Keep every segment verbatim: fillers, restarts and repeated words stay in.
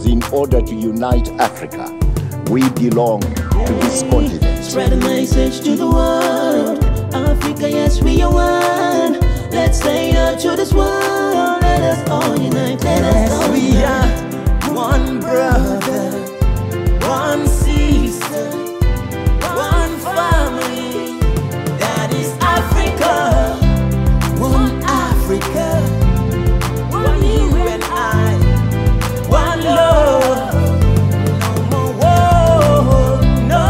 arms in order to unite Africa. We belong to this continent. Spread a message to the world. Africa, yes, we are one. Let's say out to this world. Let us all unite. Let us all we unite. are one brother, one sister, one family. That is Africa. One Africa. One you and I. One love. No more war. No.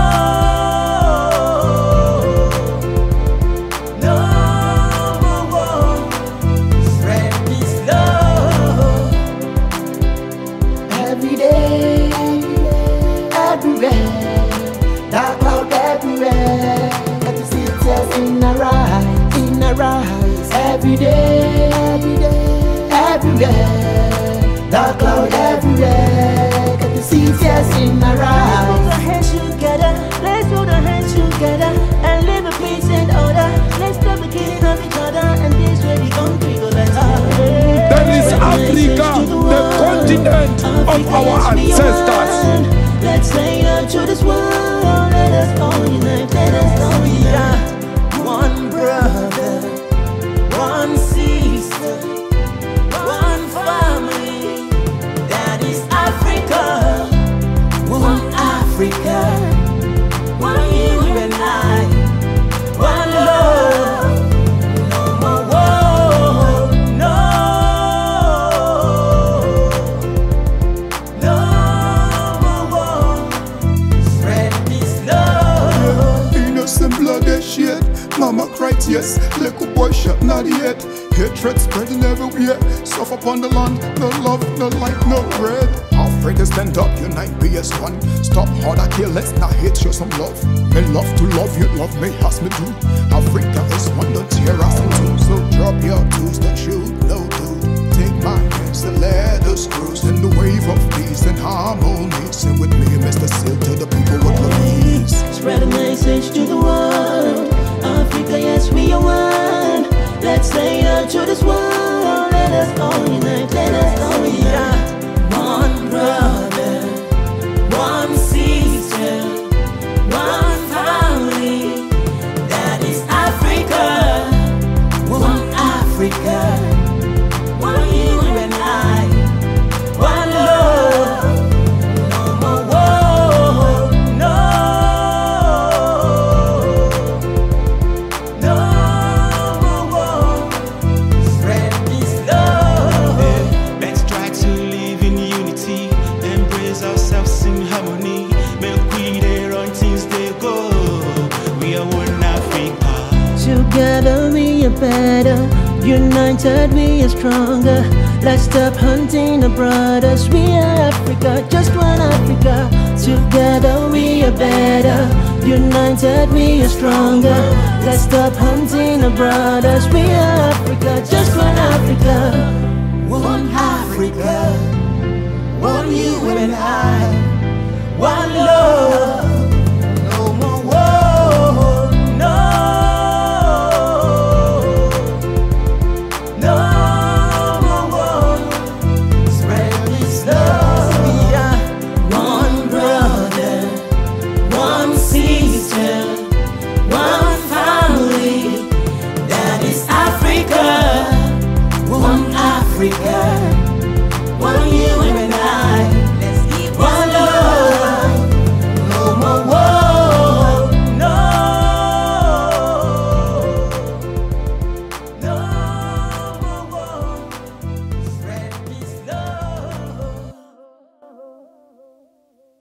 No more war. Spread this love. Every day, everywhere, dark cloud everywhere. Let me see tears in our eyes, in our eyes. Every day, every day, everywhere, dark cloud everywhere. Let me see tears in our Let's put our eyes. hands together. Let's put our hands together and live in peace and order. Let's stop the killing of each other and this way the country go better. That is Africa, the continent of our ancestors. Let's say out to this world. Let us all unite. Let us all We unite. are one brother, one sister, one family. That is Africa. One Africa. One you and I. One love. No more war. No. No more war. Spread this love. Innocent blood they shed. Mama cried yes, little boy shot not yet. Hatred spreading everywhere. Suffer upon the land, no love, no light, no bread. Africa stand up, unite, be as one. Stop hard I kill, let's not hate, show some love. Me love to love you, love me as me do. Africa is one, don't tear us in two. So drop your tools, don't shoot, no dude. Take my hands and let us cruise in the wave of peace and harmony. Sing with me, Mister Seal, to the people what believes. Spread a message to the world. Africa, yes, we are one. Let's say out to this world. Let us all unite. Let us all We unite. are one brother, one sister, one family. That is Africa. One Africa. One you and I. One love. No more war. No. No more war. Spread this love. Let's try to live in unity, embrace ourselves in harmony. Make we there on things they go. We are one Africa. Together we are better. United we are stronger. Let's stop hunting the brothers. We are Africa, just one Africa. Together we are better. United we are stronger. Let's stop hunting the brothers. We are Africa, just one Africa. One Africa, one you and I, one love.